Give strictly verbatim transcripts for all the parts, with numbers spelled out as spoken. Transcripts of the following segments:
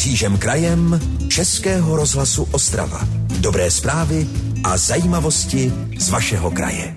Křížem krajem Českého rozhlasu Ostrava. Dobré zprávy a zajímavosti z vašeho kraje.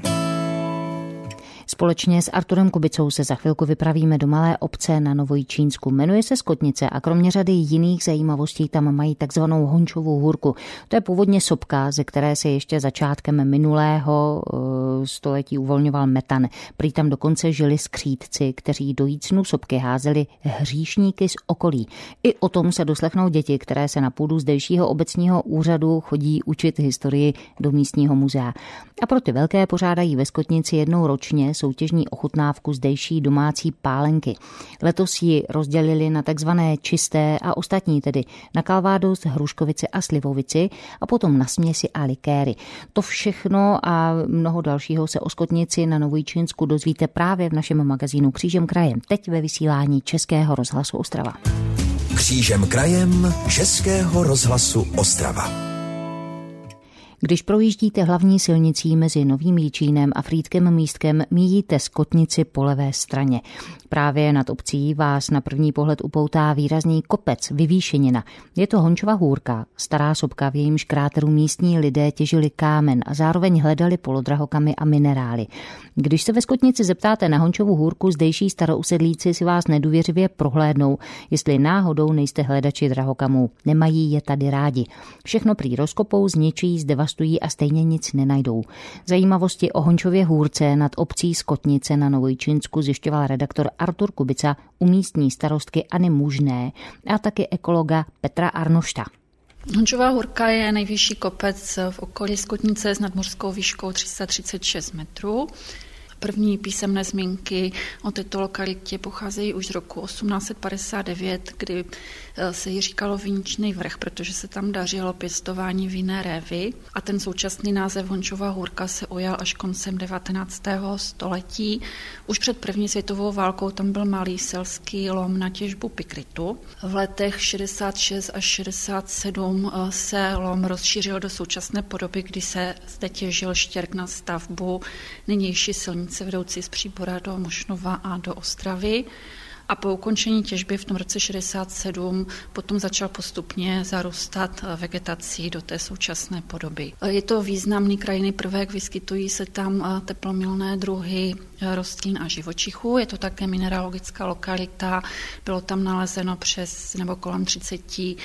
Společně s Arturem Kubicou se za chvilku vypravíme do malé obce na Novojičínsku. Jmenuje se Skotnice a kromě řady jiných zajímavostí tam mají takzvanou Hončovu hůrku. To je původně sopka, ze které se ještě začátkem minulého století uvolňoval metan. Prý tam dokonce žili skřídci, kteří do jícnu sopky házeli hříšníky z okolí. I o tom se doslechnou děti, které se na půdu zdejšího obecního úřadu chodí učit historii do místního muzea. A pro ty velké pořádají ve Skotnici jednou ročně soutěžní ochutnávku zdejší domácí pálenky. Letos ji rozdělili na takzvané čisté a ostatní, tedy na kalvádos, hruškovici a slivovici a potom na směsi a likéry. To všechno a mnoho dalšího se o Skotnici na Novojičínsku dozvíte právě v našem magazínu Křížem krajem, teď ve vysílání Českého rozhlasu Ostrava. Křížem krajem Českého rozhlasu Ostrava. Když projíždíte hlavní silnicí mezi Novým Jičínem a Frýdkem Místkem, míjíte Skotnici po levé straně. Právě nad obcí vás na první pohled upoutá výrazný kopec, vyvýšenina. Je to Hončova hůrka, stará sopka, v jejímž kráteru místní lidé těžili kámen a zároveň hledali polodrahokamy a minerály. Když se ve Skotnici zeptáte na Hončovu hůrku, zdejší starousedlíci si vás nedůvěřivě prohlédnou, jestli náhodou nejste hledači drahokamů. Nemají je tady rádi. Všechno prý rozkopou, zničí, zdevastují a stejně nic nenajdou. Zajímavosti o Hončově hůrce nad obcí Skotnice na Novojičínsku zjišťoval redaktor Artur Kubica u místní starostky Anny Mužné a taky ekologa Petra Arnošta. Hončova hůrka je nejvyšší kopec v okolí Skotnice s nadmořskou výškou tři sta třicet šest metrů. První písemné zmínky o této lokalitě pocházejí už z roku osmnáct set padesát devět, kdy se jí říkalo Viničný vrch, protože se tam dařilo pěstování vinné révy a ten současný název Hončova hůrka se ujal až koncem devatenáctého století. Už před první světovou válkou tam byl malý selský lom na těžbu pikritu. V letech šedesát šest až šedesát sedm se lom rozšířil do současné podoby, kdy se zde těžil štěrk na stavbu nynější silnice vedoucí z Příbora do Mošnova a do Ostravy. A po ukončení těžby v tom roce šedesát sedm potom začal postupně zarůstat vegetací do té současné podoby. Je to významný krajinný prvek, vyskytují se tam teplomilné druhy rostlin a živočichů. Je to také mineralogická lokalita, bylo tam nalezeno přes nebo kolem třicet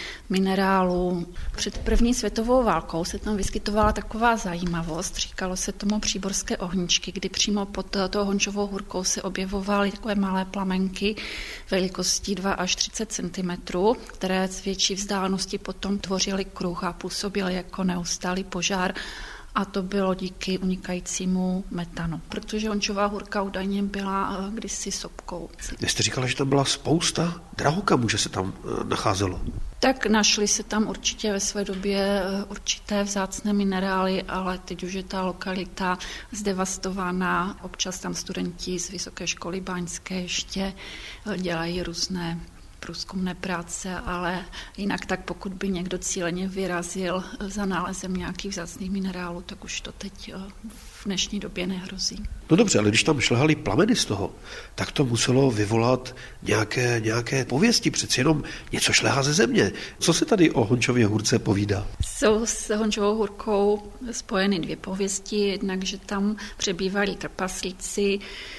minerálů. Před první světovou válkou se tam vyskytovala taková zajímavost, říkalo se tomu příborské ohničky, kdy přímo pod tou Hončovou hůrkou se objevovaly takové malé plamenky velikostí dva až třicet centimetrů, které z větší vzdálenosti potom tvořily kruh a působily jako neustálý požár. A to bylo díky unikajícímu metanu, protože Hončova hůrka údajně byla kdysi sopkou. Vy jste říkala, že tam byla spousta drahokamů, že se tam nacházelo. Tak našly se tam určitě ve své době určité vzácné minerály, ale teď už je ta lokalita zdevastovaná. Občas tam studenti z Vysoké školy báňské ještě dělají různé průzkumné práce, ale jinak tak pokud by někdo cíleně vyrazil za nálezem nějakých vzácných minerálů, tak už to teď v dnešní době nehrozí. No dobře, ale když tam šlehaly plameny z toho, tak to muselo vyvolat nějaké, nějaké pověsti, přeci jenom něco šlehá ze země. Co se tady o Hončově hůrce povídá? Jsou s Hončovou hůrkou spojeny dvě pověsti, jednak, že tam přebývali trpaslíci,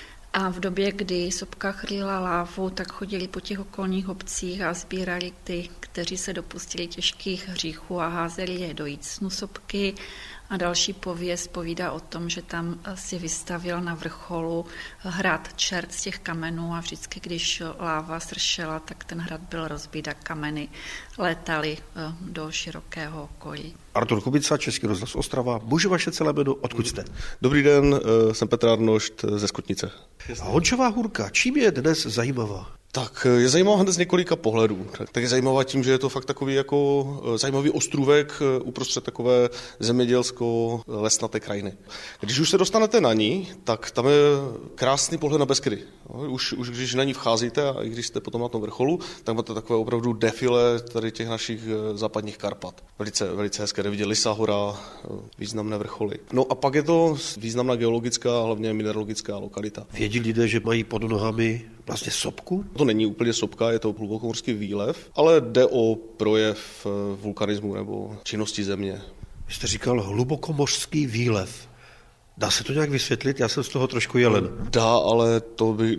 a v době, kdy sopka chrlila lávu, tak chodili po těch okolních obcích a sbírali ty, kteří se dopustili těžkých hříchů a házeli je do jícnu sopky. A další pověst povídá o tom, že tam si vystavil na vrcholu hrad čert z těch kamenů a vždycky, když láva sršela, tak ten hrad byl rozbit a kameny létaly do širokého okolí. Artur Kubica, Český rozhlas Ostrava. Můžu vaše celé jméno, odkud jste? Dobrý den, jsem Petr Arnošt ze Skotnice. A Hončová hůrka, čím je dnes zajímavá? Tak je zajímavá hned z několika pohledů. Tak je zajímavá tím, že je to fakt takový jako zajímavý ostrůvek uprostřed takové zemědělsko-lesnaté krajiny. Když už se dostanete na ní, tak tam je krásný pohled na Beskydy. Už, už když na ní vcházíte a i když jste potom na tom vrcholu, tak máte takové opravdu defile tady těch našich západních Karpat. Velice, velice hezké, vidět Lysá hora, významné vrcholy. No a pak je to významná geologická, hlavně mineralogická lokalita. Vědí lidé, že mají pod nohami vlastně sopku? To není úplně sopka, je to hlubokomorský výlev, ale jde o projev vulkanismu nebo činnosti země. Vy jste říkal hlubokomořský výlev. Dá se to nějak vysvětlit? Já jsem z toho trošku jelen. Dá, ale to by...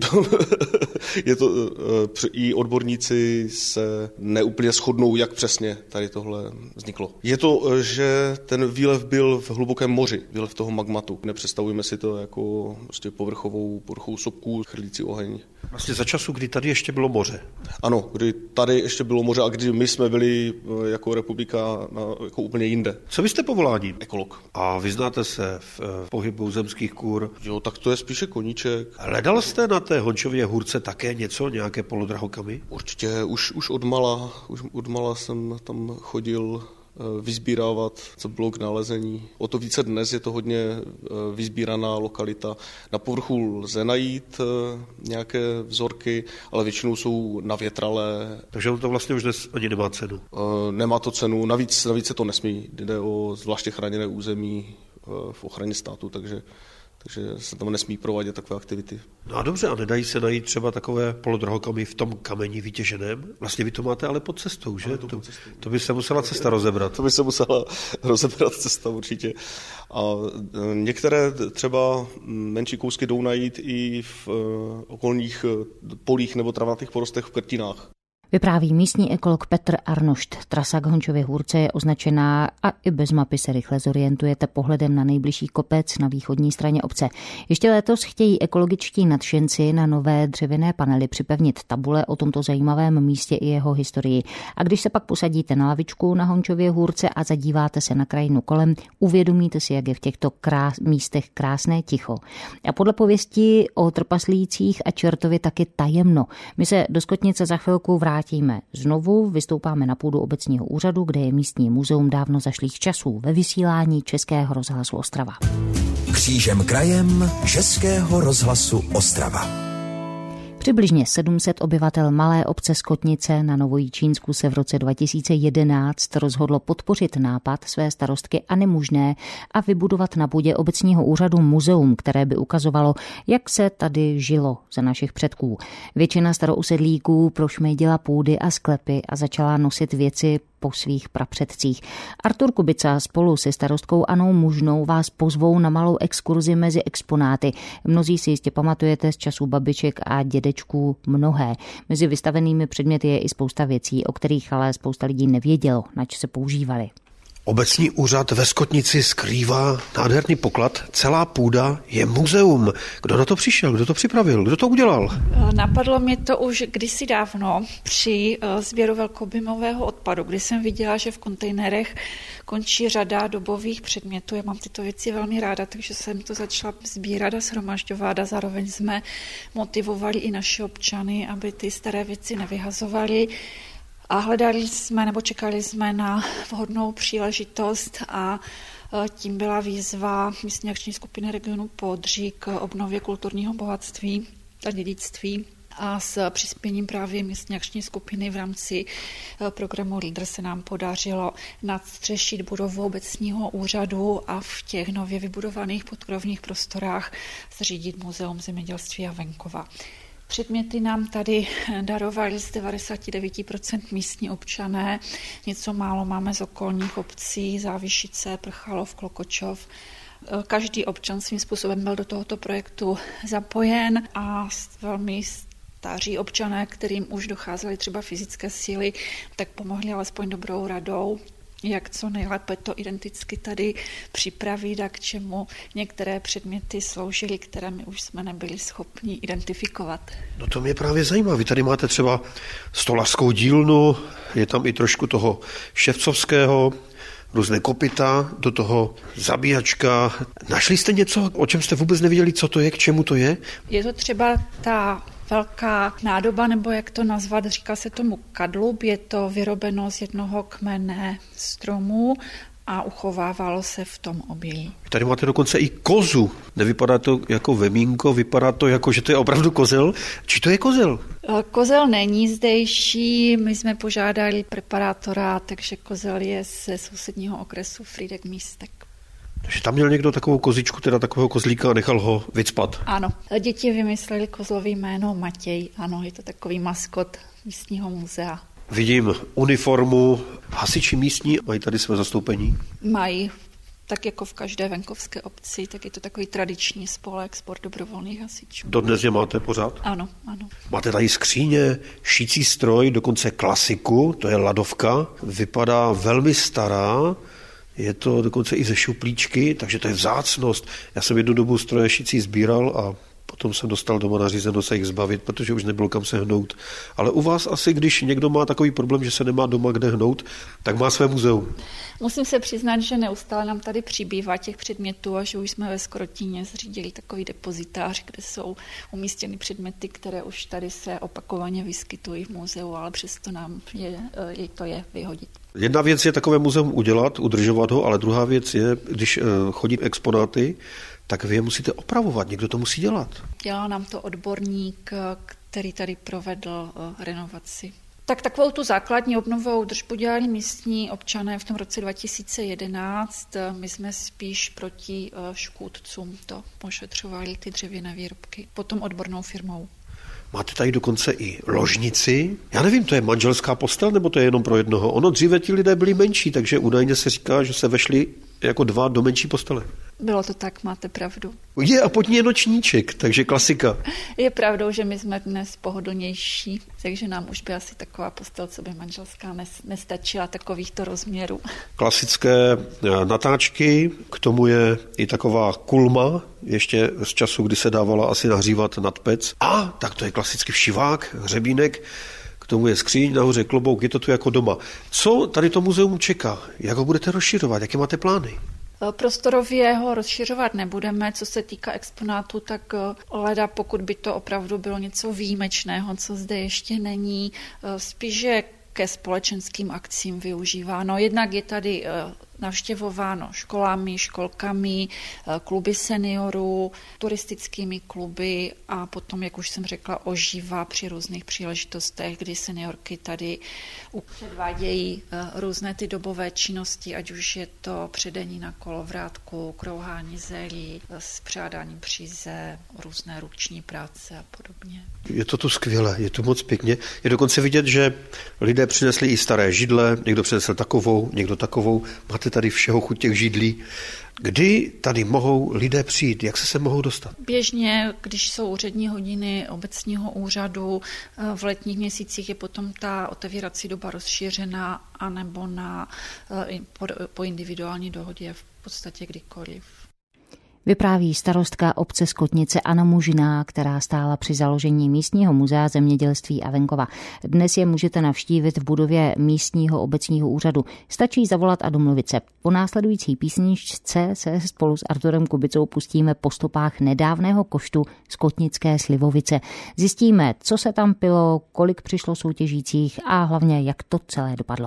je to, i odborníci se neúplně shodnou, jak přesně tady tohle vzniklo. Je to, že ten výlev byl v hlubokém moři, výlev toho magmatu. Nepředstavujeme si to jako prostě povrchovou, povrchovou sopku, chrlící oheň. Vlastně za času, kdy tady ještě bylo moře. Ano, kdy tady ještě bylo moře a kdy my jsme byli jako republika na, jako úplně jinde. Co vy jste povoláním? Ekolog. A vyznáte se v, v pohybu zemských kůr? Jo, tak to je spíše koníček. Hledal jste na té Hončově hůrce také něco, nějaké polodrahokamy? Určitě, už, už odmala, už odmala jsem tam chodil vyzbírávat, co bylo k nalezení. O to více dnes je to hodně vyzbíraná lokalita. Na povrchu lze najít nějaké vzorky, ale většinou jsou navětralé. Takže on to vlastně už dnes ani nemá cenu? Nemá to cenu, navíc, navíc se to nesmí. Jde o zvláště chráněné území v ochraně státu, takže takže se tam nesmí provádět takové aktivity. No a dobře, a nedají se najít třeba takové polodrahokamy v tom kameni vytěženém? Vlastně vy to máte ale pod cestou, že? To, pod cestou. To by se musela cesta rozebrat. To by se musela rozebrat cesta určitě. A některé třeba menší kousky jdou najít i v okolních polích nebo travnatých porostech v Krtinách. Vypráví místní ekolog Petr Arnošt. Trasa k Hončově hůrce je označená a i bez mapy se rychle zorientujete pohledem na nejbližší kopec na východní straně obce. Ještě letos chtějí ekologičtí nadšenci na nové dřevěné panely připevnit tabule o tomto zajímavém místě i jeho historii. A když se pak posadíte na lavičku na Hončově hůrce a zadíváte se na krajinu kolem, uvědomíte si, jak je v těchto krás, místech krásné ticho. A podle pověstí o trpaslících a čertově taky tajemno. My se do Skotnice za chvilku vrátíme znovu, vystoupáme na půdu obecního úřadu, kde je místní muzeum dávno zašlých časů ve vysílání Českého rozhlasu Ostrava. Křížem krajem Českého rozhlasu Ostrava. Přibližně sedm set obyvatel malé obce Skotnice na Novojičínsku se v roce dva tisíce jedenáct rozhodlo podpořit nápad své starostky Anny Mužné a vybudovat na půdě obecního úřadu muzeum, které by ukazovalo, jak se tady žilo za našich předků. Většina starousedlíků prošmejdila půdy a sklepy a začala nosit věci po svých prapředcích. Artur Kubica spolu se starostkou Annou Mužnou vás pozvou na malou exkurzi mezi exponáty. Mnozí si jistě pamatujete z časů babiček a dědečků mnohé. Mezi vystavenými předměty je i spousta věcí, o kterých ale spousta lidí nevědělo, nač se používali. Obecní úřad ve Skotnici skrývá nádherný poklad. Celá půda je muzeum. Kdo na to přišel? Kdo to připravil? Kdo to udělal? Napadlo mě to už kdysi dávno při sběru velkoobjemového odpadu, kdy jsem viděla, že v kontejnerech končí řada dobových předmětů. Já mám tyto věci velmi ráda, takže jsem to začala sbírat a shromažďovat a zároveň jsme motivovali i naše občany, aby ty staré věci nevyhazovali. A hledali jsme nebo čekali jsme na vhodnou příležitost a tím byla výzva místní akční skupiny regionu Poodří k obnově kulturního bohatství a dědictví. A s přispěním právě místní akční skupiny v rámci programu LEADER se nám podařilo nadstřešit budovu obecního úřadu a v těch nově vybudovaných podkrovních prostorách zřídit muzeum zemědělství a venkova. Předměty nám tady darovali z devadesát devět procent místní občané, něco málo máme z okolních obcí, Závišice, Prchalov, Klokočov. Každý občan svým způsobem byl do tohoto projektu zapojen a velmi staří občané, kterým už docházely třeba fyzické síly, tak pomohli alespoň dobrou radou, jak co nejlépe to identicky tady připravit a k čemu některé předměty sloužily, které my už jsme nebyli schopni identifikovat. No to mě právě zajímá. Vy tady máte třeba stolařskou dílnu, je tam i trošku toho ševcovského, různé kopyta, do toho zabíjačka. Našli jste něco, o čem jste vůbec nevěděli, co to je, k čemu to je? Je to třeba ta velká nádoba, nebo jak to nazvat, říká se tomu kadlub, je to vyrobeno z jednoho kmene stromu a uchovávalo se v tom obilí. Tady máte dokonce i kozu. Nevypadá to jako vemínko, vypadá to jako, že to je opravdu kozel. Či to je kozel? Kozel není zdejší, my jsme požádali preparátora, takže kozel je ze sousedního okresu Frýdek-Místek. Takže tam měl někdo takovou kozičku, teda takového kozlíka a nechal ho vycpat. Ano, děti vymysleli kozlový jméno Matěj, ano, je to takový maskot místního muzea. Vidím uniformu, hasiči místní mají tady své zastoupení? Mají, tak jako v každé venkovské obci, tak je to takový tradiční spolek, spor dobrovolných hasičů. Dodnes je máte pořád? Ano, ano. Máte tady skříně, šící stroj, dokonce klasiku, to je ladovka, vypadá velmi stará, je to dokonce i ze šuplíčky, takže to je vzácnost. Já jsem jednu dobu stroje šící sbíral a potom jsem dostal doma nařízeno se jich zbavit, protože už nebylo kam se hnout. Ale u vás asi, když někdo má takový problém, že se nemá doma kde hnout, tak má své muzeum. Musím se přiznat, že neustále nám tady přibývá těch předmětů a že už jsme ve Skrotíně zřídili takový depozitář, kde jsou umístěny předměty, které už tady se opakovaně vyskytují v muzeu, ale přesto nám je, je to je vyhodit. Jedna věc je takové muzeum udělat, udržovat ho, ale druhá věc je, když chodí exponáty, tak vy je musíte opravovat, někdo to musí dělat. Dělá nám to odborník, který tady provedl renovaci. Tak takovou tu základní obnovou údržbu dělali místní občané v tom roce dva tisíce jedenáct. My jsme spíš proti škůdcům to ošetřovali, ty dřevěné výrobky, potom odbornou firmou. Máte tady dokonce i ložnici. Já nevím, to je manželská postel, nebo to je jenom pro jednoho? Ono dříve ti lidé byli menší, takže údajně se říká, že se vešli jako dva do menší postele. Bylo to tak, máte pravdu. Je a pod ní je nočníček, takže klasika. Je pravdou, že my jsme dnes pohodlnější, takže nám už by asi taková postel, co by manželská, nestačila takovýchto rozměrů. Klasické natáčky, k tomu je i taková kulma, ještě z času, kdy se dávala asi nahřívat nad pec. A tak to je klasický všivák, hřebínek, k tomu je skříň, nahoře klobouk, je to tu jako doma. Co tady to muzeum čeká? Jak ho budete rozšiřovat? Jaké máte plány? Prostorově ho rozšiřovat nebudeme. Co se týká exponátu, tak leda, pokud by to opravdu bylo něco výjimečného, co zde ještě není, spíše ke společenským akcím využíváno. Jednak je tady navštěvováno školami, školkami, kluby seniorů, turistickými kluby a potom, jak už jsem řekla, ožívá při různých příležitostech, kdy seniorky tady předvádějí různé ty dobové činnosti, ať už je to předení na kolovrátku, krouhání zelí, spřádání příze, různé ruční práce a podobně. Je to tu skvělé, je to moc pěkně. Je dokonce vidět, že lidé přinesli i staré židle, někdo přinesl takovou, někdo takovou. Máte tady všeho chuť těch židlí. Kdy tady mohou lidé přijít? Jak se sem mohou dostat? Běžně, když jsou úřední hodiny obecního úřadu, v letních měsících je potom ta otevírací doba rozšířena, anebo na, po, po individuální dohodě v podstatě kdykoliv. Vypráví starostka obce Skotnice Anna Mužiná, která stála při založení místního muzea zemědělství a venkova. Dnes je můžete navštívit v budově místního obecního úřadu. Stačí zavolat a domluvit se. Po následující písničce se spolu s Arturem Kubicou pustíme po stopách nedávného koštu Skotnické Slivovice. Zjistíme, co se tam pilo, kolik přišlo soutěžících a hlavně, jak to celé dopadlo.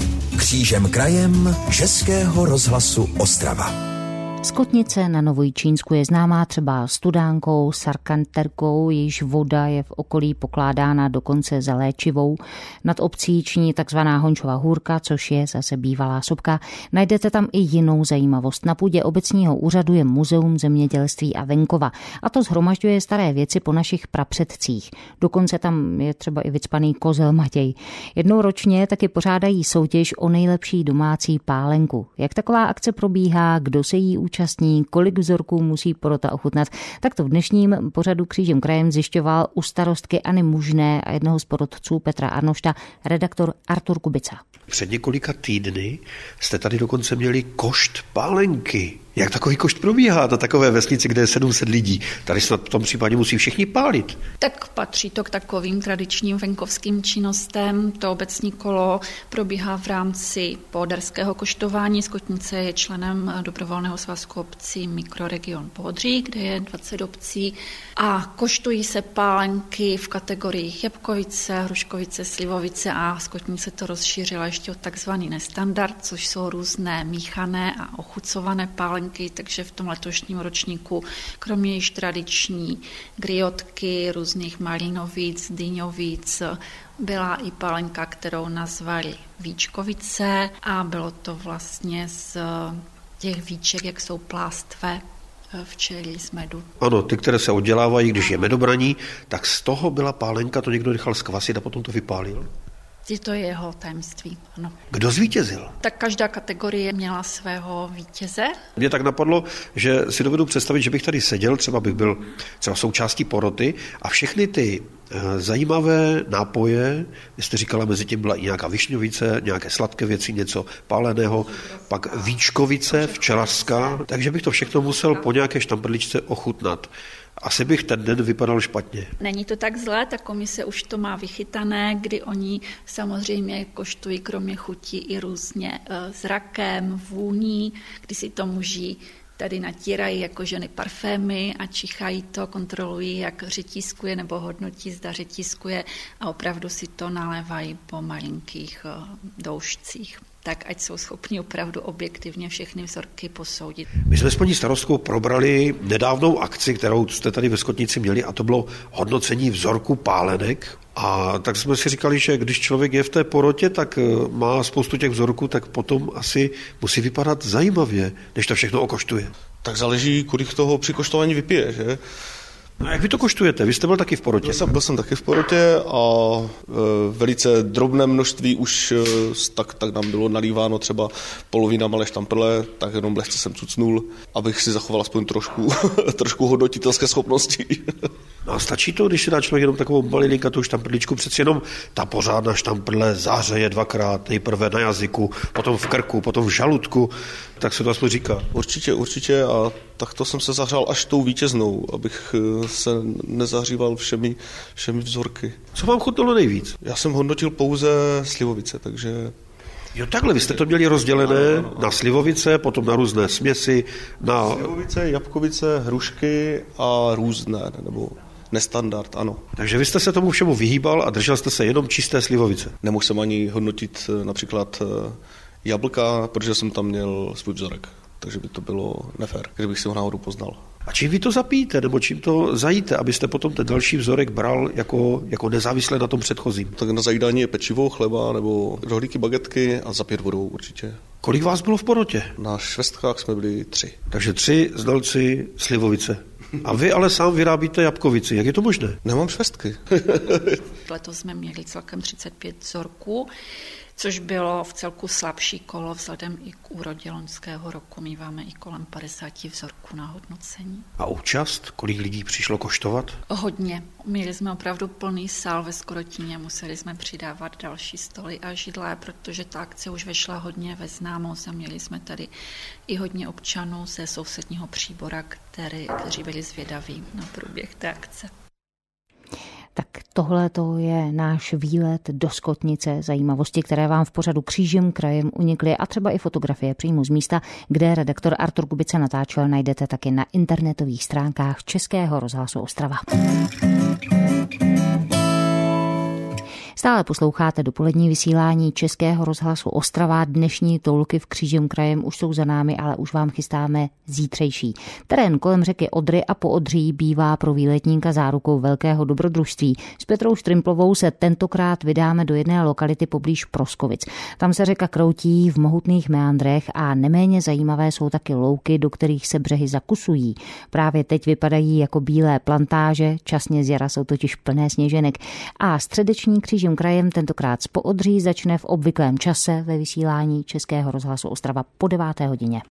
Křížem krajem Českého rozhlasu Ostrava. Skotnice na Novojčínsku je známá třeba studánkou, sarkanterkou, jejíž voda je v okolí pokládána dokonce za léčivou. Nad obcí činí takzvaná Hončova hůrka, což je zase bývalá sopka. Najdete tam i jinou zajímavost. Na půdě obecního úřadu je Muzeum zemědělství a venkova. A to shromažďuje staré věci po našich prapředcích. Dokonce tam je třeba i vycpaný kozel Matěj. Jednou ročně taky pořádají soutěž o nejlepší domácí pálenku. Jak taková akce probíhá, kdo se jí účastní, kolik vzorků musí porota ochutnat, tak to v dnešním pořadu Křížem krajem zjišťoval u starostky Anny Mužné a jednoho z porotců Petra Arnošta redaktor Artur Kubica. Před několika týdny jste tady dokonce měli košt pálenky. Jak takový košt probíhá na takové vesnici, kde je sedm set lidí? Tady snad v tom případě musí všichni pálit. Tak patří to k takovým tradičním venkovským činnostem. To obecní kolo probíhá v rámci pohodarského koštování. Skotnice je členem dobrovolného svazku obcí Mikroregion Pohodří, kde je dvacet obcí a koštují se pálenky v kategoriích Jabkovice, Hruškovice, Slivovice a Skotnice to rozšířila ještě o takzvaný nestandard, což jsou různé míchané a ochucované pálenky. Takže v tom letošním ročníku kromě již tradiční griotky, různých malinovic, dyňovic, byla i pálenka, kterou nazvali Víčkovice a bylo to vlastně z těch víček, jak jsou plástve včelí z medu. Ano, ty, které se oddělávají, když je medobraní, tak z toho byla pálenka, to někdo nechal zkvasit a potom to vypálil. Je to jeho tajemství, ano. Kdo zvítězil? Tak každá kategorie měla svého vítěze. Mě tak napadlo, že si dovedu představit, že bych tady seděl, třeba bych byl třeba součástí poroty a všechny ty zajímavé nápoje, vy jste říkala, mezi tím byla i nějaká višňovice, nějaké sladké věci, něco páleného, pak víčkovice, včelařská, takže bych to všechno musel po nějaké štamprličce ochutnat. Asi bych ten den vypadal špatně. Není to tak zlé, ta komise už to má vychytané, kdy oni samozřejmě koštují kromě chutí i různě zrakem, vůní, kdy si to muži tady natírají jako ženy parfémy a čichají to, kontrolují, jak řetískuje nebo hodnotí, zda řetískuje a opravdu si to nalévají po malinkých doušcích. Tak ať jsou schopni opravdu objektivně všechny vzorky posoudit. My jsme s paní starostkou probrali nedávnou akci, kterou jste tady ve Skotnici měli, a to bylo hodnocení vzorku pálenek. A tak jsme si říkali, že když člověk je v té porotě, tak má spoustu těch vzorků, tak potom asi musí vypadat zajímavě, než to všechno okoštuje. Tak záleží, kolik toho při koštování vypije, že? No jak vy to koštujete? Vy jste byl taky v porotě. Byl jsem, byl jsem taky v porotě a e, velice drobné množství už e, tak, tak nám bylo nalíváno třeba polovina malé štamprle, tak jenom lehce jsem cucnul, abych si zachoval aspoň trošku, trošku hodnotitelské schopnosti. No a stačí to, když si dá člověk jenom takovou malilinkatou štamprličku, přeci jenom ta pořádná štamprle zářeje dvakrát, nejprve na jazyku, potom v krku, potom v žaludku, tak se to aspoň říká. Určitě, určitě a tak to jsem se zahřál až tou vítěznou, abych se nezahříval všemi, všemi vzorky. Co vám chutnalo nejvíc? Já jsem hodnotil pouze slivovice, takže... Jo, takhle, vy jste to měli rozdělené ano, ano. na slivovice, potom na různé směsi, na... Slivovice, jabkovice, hrušky a různé, nebo nestandard, ano. Takže vy jste se tomu všemu vyhýbal a držel jste se jenom čisté slivovice. Nemohl jsem ani hodnotit například jablka, protože jsem tam měl svůj vzorek. Takže by to bylo nefér, kdybych si ho náhodou poznal. A čím vy to zapíte, nebo čím to zajíte, abyste potom ten další vzorek bral jako, jako nezávisle na tom předchozím? Tak na zajídání je pečivo, chleba nebo rohlíky, bagetky a zapít vodou určitě. Kolik vás bylo v porotě? Na švestkách jsme byli tři. Takže tři znalci slivovice. A vy ale sám vyrábíte jabkovici. Jak je to možné? Nemám švestky. Letos jsme měli celkem třicet pět vzorků, což bylo v celku slabší kolo vzhledem i k úrodě loňského roku. Míváme i kolem padesát vzorků na hodnocení. A účast? Kolik lidí přišlo koštovat? Hodně. Měli jsme opravdu plný sál ve Skorotíně, museli jsme přidávat další stoly a židle, protože ta akce už vešla hodně ve známost a měli jsme tady i hodně občanů ze sousedního Příbora, který, kteří byli zvědaví na průběh té akce. Tak tohle to je náš výlet do Skotnice, zajímavosti, které vám v pořadu Křížem krajem unikly a třeba i fotografie přímo z místa, kde redaktor Artur Kubice natáčel, najdete taky na internetových stránkách Českého rozhlasu Ostrava. Stále posloucháte dopolední vysílání Českého rozhlasu Ostrava. Dnešní toulky v Křížem krajem už jsou za námi, ale už vám chystáme zítřejší. Terén kolem řeky Odry a Poodří bývá pro výletníka zárukou velkého dobrodružství. S Petrou Štrimplovou se tentokrát vydáme do jedné lokality poblíž Proskovic. Tam se řeka kroutí v mohutných meandrech a neméně zajímavé jsou taky louky, do kterých se břehy zakusují. Právě teď vypadají jako bílé plantáže, časně z jara jsou totiž plné sněženek. A středeční Křížem krajem tentokrát z Poodří začne v obvyklém čase ve vysílání Českého rozhlasu Ostrava po deváté hodině.